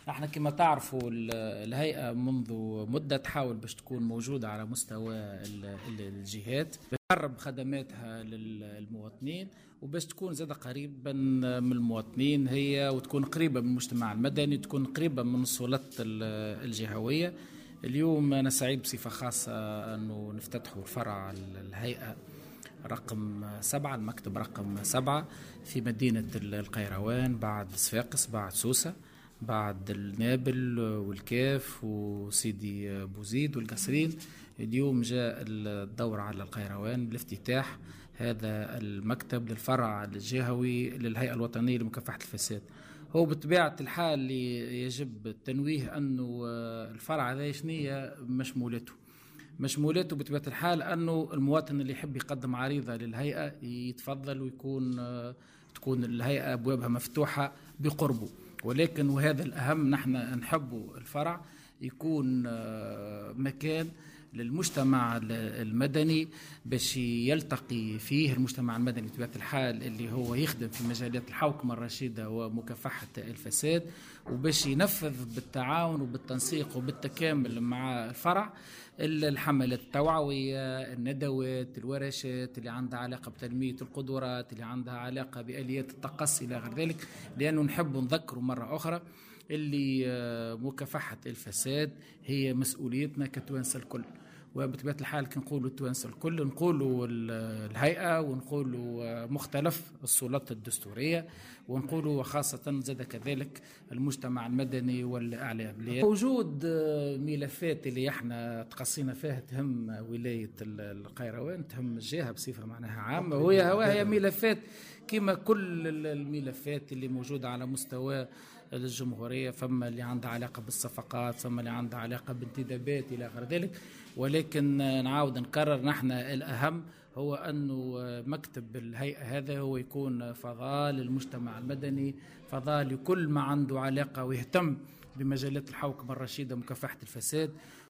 احنا كما تعرفوا الهيئة منذ مدة تحاول باش تكون موجودة على مستوى الجهات، تقرب خدماتها للمواطنين وباش تكون زادة قريبا من المواطنين هي، وتكون قريبة من المجتمع المدني، تكون قريبة من السلطات الجهوية. اليوم أنا سعيد بصفة خاصة أنه نفتتحوا فرع الهيئة رقم 7، المكتب رقم 7 في مدينة القيروان، بعد صفاقس، بعد سوسة، بعد النابل والكاف وسيدي بوزيد والقصرين. اليوم جاء الدور على القيروان لافتتاح هذا المكتب للفرع الجهوي للهيئة الوطنية لمكافحة الفساد. هو بطبيعة الحال يجب التنويه أنه الفرع هذا شنية مشمولته بطبيعة الحال أنه المواطن اللي يحب يقدم عريضة للهيئة يتفضل، ويكون تكون الهيئة أبوابها مفتوحة بقربه. ولكن وهذا الأهم، نحن نحب الفرع يكون مكان للمجتمع المدني باش يلتقي فيه المجتمع المدني بطبيعة الحال اللي هو يخدم في مجالات الحوكمة الرشيدة ومكافحة الفساد، وباش ينفذ بالتعاون وبالتنسيق وبالتكامل مع الفرع الحملات التوعوية، الندوات، الورشات اللي عندها علاقة بتنمية القدرات، اللي عندها علاقة بآليات التقصي إلى غير ذلك، لأنه نحب نذكر مرة أخرى اللي مكافحة الفساد هي مسؤوليتنا كتوانسة الكل. وبطبيعة الحال كي نقولوا التوانسة الكل نقولوا الهيئة، ونقولوا مختلف السلطات الدستورية، ونقولوا وخاصة زاد كذلك المجتمع المدني والإعلام. وجود ملفات اللي احنا تقصينا فيها تهم ولاية القيروان، تهم الجهة بصفة معناها عامة، وهي ملفات كما كل الملفات اللي موجودة على مستوى الجمهورية، فما اللي عندها علاقة بالصفقات، فما اللي عندها علاقة بانتدابات إلى غير ذلك. ولكن نعاود نكرر، نحن الأهم هو أنه مكتب الهيئة هذا هو يكون فضاء للمجتمع المدني، فضاء لكل ما عنده علاقة ويهتم بمجالات الحوكمة الرشيدة ومكافحة الفساد.